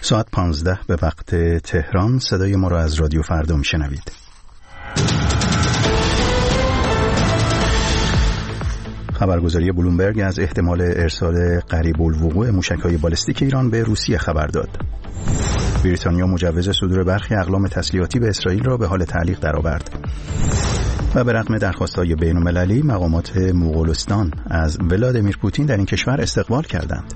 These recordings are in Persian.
ساعت 15 به وقت تهران. صدای ما را از رادیو فردا میشنوید. خبرگزاری بلومبرگ از احتمال ارسال قریب الوقوع موشک‌های بالستیک ایران به روسیه خبر داد. بریتانیا مجوز صدور برخی اقلام تسلیحاتی به اسرائیل را به حال تعلیق درآورد. و به رغم درخواست‌های بین‌المللی، مقامات مغولستان از ولادیمیر پوتین در این کشور استقبال کردند.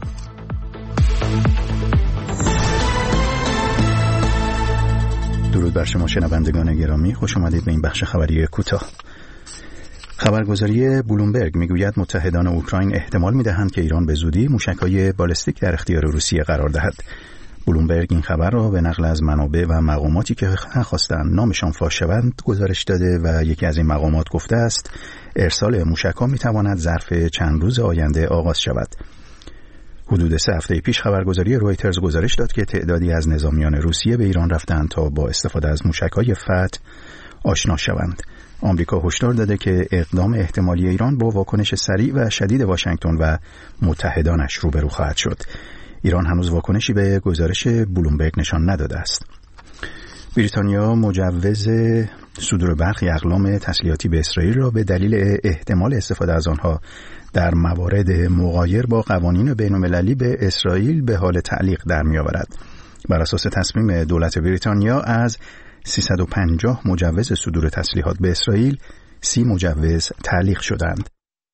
درود بر شما شنوندگان گرامی، خوش آمدید به این بخش خبری کوتاه. خبرگزاری بلومبرگ میگوید متحدان اوکراین احتمال میدهند که ایران به زودی موشک‌های بالستیک در اختیار روسیه قرار دهد. بلومبرگ این خبر را به نقل از منابع و مقاماتی که نخواستند نامشان فاش شوند گزارش داده و یکی از این مقامات گفته است ارسال موشک‌ها میتواند ظرف چند روز آینده آغاز شود. حدود 3 هفته پیش خبرگزاری رویترز گزارش داد که تعدادی از نظامیان روسیه به ایران رفتند تا با استفاده از موشک‌های فتح آشنا شوند. آمریکا هشدار داده که اقدام احتمالی ایران با واکنش سریع و شدید واشنگتن و متحدانش روبرو خواهد شد. ایران هنوز واکنشی به گزارش بلومبرگ نشان نداده است. بریتانیا مجوز صدور برخی اقلام تسلیحاتی به اسرائیل را به دلیل احتمال استفاده از آنها در موارد مغایر با قوانین بین‌المللی به اسرائیل به حال تعلیق در می‌آورد. بر اساس تصمیم دولت بریتانیا از 350 مجوز صدور تسلیحات به اسرائیل 30 مجوز تعلیق شدند.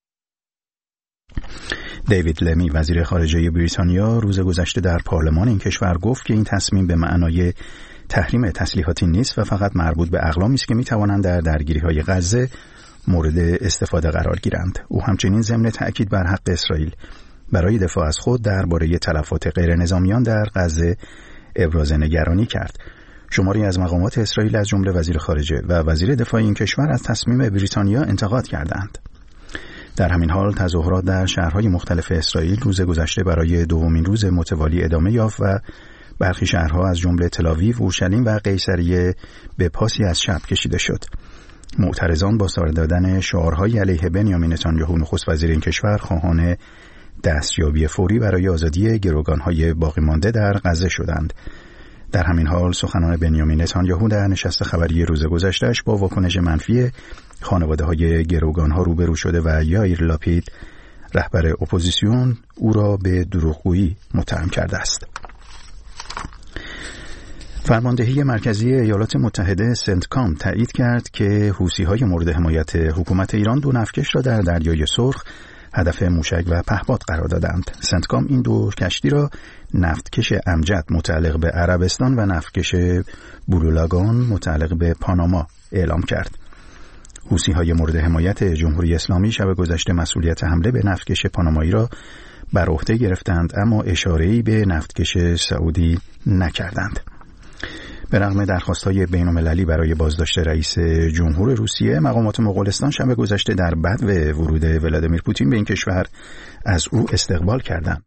دیوید لمی وزیر خارجه بریتانیا روز گذشته در پارلمان این کشور گفت که این تصمیم به معنای تحریم تسلیحاتی نیست و فقط مربوط به اقلامی است که می‌توانند در درگیری‌های غزه مورد استفاده قرار گیرند. او همچنین ضمن تأکید بر حق اسرائیل برای دفاع از خود درباره تلفات غیر نظامیان در غزه ابراز نگرانی کرد. شماری از مقامات اسرائیل از جمله وزیر خارجه و وزیر دفاع این کشور از تصمیم بریتانیا انتقاد کردند. در همین حال تظاهرات در شهرهای مختلف اسرائیل روز گذشته برای دومین روز متوالی ادامه یافت و برخی شهرها از جمله تل‌آویو، اورشلیم و قیصریه به پاسی از شب کشیده شد. معترضان با سر دادن شعارهای علیه بنیامین نتانیاهو نخست وزیر این کشور خواهان دستیابی فوری برای آزادی گروگانهای باقی مانده در غزه شدند. در همین حال سخنان بنیامین نتانیاهو در نشست خبری روز گذشته‌اش با واکنش منفی خانواده‌های گروگانها روبرو شده و یائیر لاپید رهبر اپوزیسیون او را به دروغگویی متهم کرده است. فرماندهی مرکزی ایالات متحده سنتکام تایید کرد که حوثی‌های مورد حمایت حکومت ایران 2 نفتکش را در دریای سرخ هدف موشک و پهپاد قرار دادند. سنتکام این 2 کشتی را نفتکش امجد متعلق به عربستان و نفتکش بلولاگان متعلق به پاناما اعلام کرد. حوثی‌های مورد حمایت جمهوری اسلامی شب گذشته مسئولیت حمله به نفتکش پانامایی را بر عهده گرفتند اما اشاره‌ای به نفتکش سعودی نکردند. به رغم درخواست‌های بین‌المللی برای بازداشت رئیس جمهور روسیه، مقامات مغولستان شب گذشته در بدو ورود ولادیمیر پوتین به این کشور از او استقبال کردند.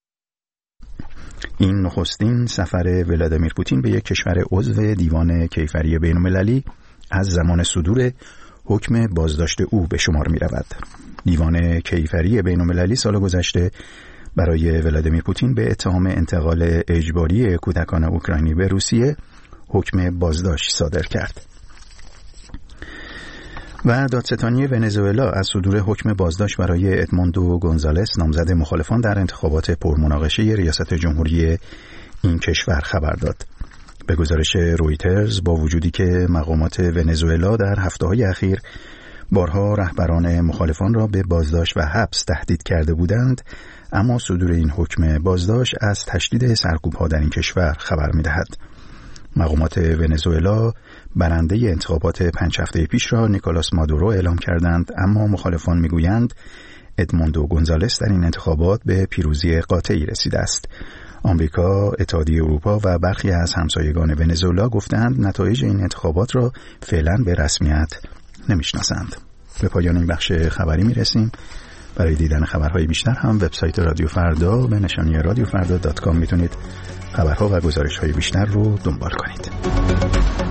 این نخستین سفر ولادیمیر پوتین به یک کشور عضو دیوان کیفری بین‌المللی از زمان صدور حکم بازداشت او به شمار می‌رود. دیوان کیفری بین‌المللی سال گذشته برای ولادیمیر پوتین به اتهام انتقال اجباری کودکان اوکراینی به روسیه حکم بازداشت صادر کرد. و دادستانی ونزوئلا از صدور حکم بازداشت برای ادموندو گونزالس نامزد مخالفان در انتخابات پرمناقشه ریاست جمهوری این کشور خبر داد. به گزارش رویترز با وجودی که مقامات ونزوئلا در هفته‌های اخیر بارها رهبران مخالفان را به بازداشت و حبس تهدید کرده بودند، اما صدور این حکم بازداشت از تشدید سرکوب‌ها در این کشور خبر می‌دهد. مقامات ونزوئلا برنده انتخابات 5 هفته پیش را نیکولاس مادورو اعلام کردند، اما مخالفان می‌گویند ادموندو گونزالس در این انتخابات به پیروزی قاطعی رسیده است. آمریکا، اتحادیه اروپا و برخی از همسایگان ونزوئلا گفتند نتایج این انتخابات را فعلا به رسمیت نمی‌شناسند. به پایان این بخش خبری می‌رسیم. برای دیدن خبرهای بیشتر هم وبسایت رادیو فردا به نشانی radiofarda.com میتونید خبرها و گزارش‌های بیشتر رو دنبال کنید.